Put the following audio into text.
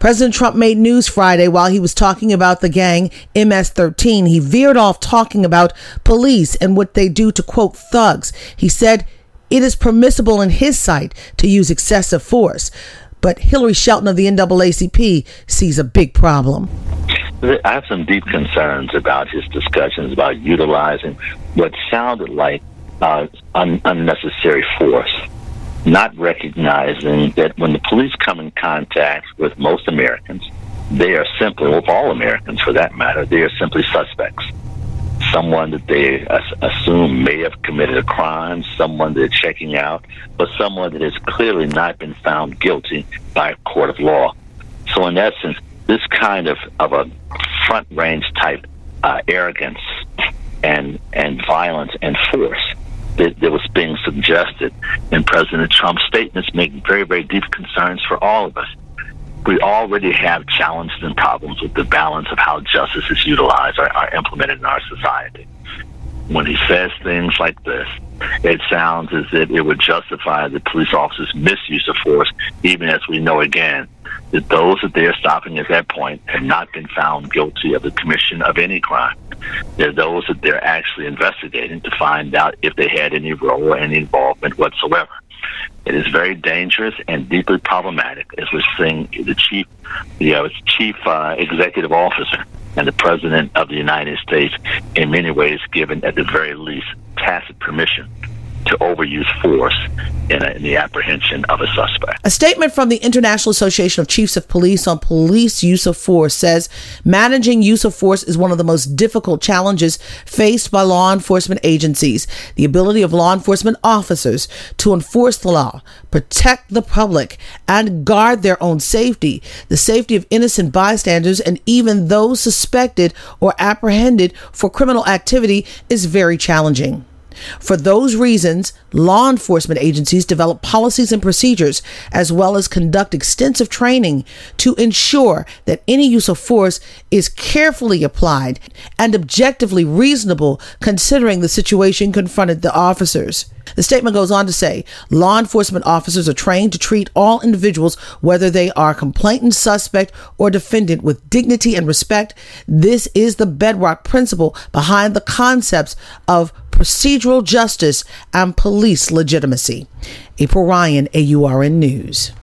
President Trump made news Friday while he was talking about the gang MS-13. He veered off talking about police and what they do to, quote, thugs. He said it is permissible in his sight to use excessive force. But Hillary Shelton of the NAACP sees a big problem. I have some deep concerns about his discussions about utilizing what sounded like unnecessary force, not recognizing that when the police come in contact with most Americans, they are simply, with all Americans for that matter, they are simply suspects. Someone that they assume may have committed a crime, someone they're checking out, but someone that has clearly not been found guilty by a court of law. So in essence, this kind of a front range type arrogance and violence and force that was being suggested in President Trump's statements make very, very deep concerns for all of us. We already have challenges and problems with the balance of how justice is utilized or implemented in our society. When he says things like this, it sounds as if it would justify the police officers' misuse of force, even as we know, again, that those that they're stopping at that point have not been found guilty of the commission of any crime. They're those that they're actually investigating to find out if they had any role or any involvement whatsoever. It is very dangerous and deeply problematic as we're seeing the chief executive officer and the president of the United States in many ways given, at the very least, tacit permission to overuse force in the apprehension of a suspect. A statement from the International Association of Chiefs of Police on police use of force says managing use of force is one of the most difficult challenges faced by law enforcement agencies. The ability of law enforcement officers to enforce the law, protect the public, and guard their own safety, the safety of innocent bystanders, and even those suspected or apprehended for criminal activity is very challenging. For those reasons, law enforcement agencies develop policies and procedures, as well as conduct extensive training to ensure that any use of force is carefully applied and objectively reasonable considering the situation confronted the officers. The statement goes on to say, law enforcement officers are trained to treat all individuals, whether they are complainant, suspect, or defendant, with dignity and respect. This is the bedrock principle behind the concepts of procedural justice and police legitimacy. April Ryan, AURN News.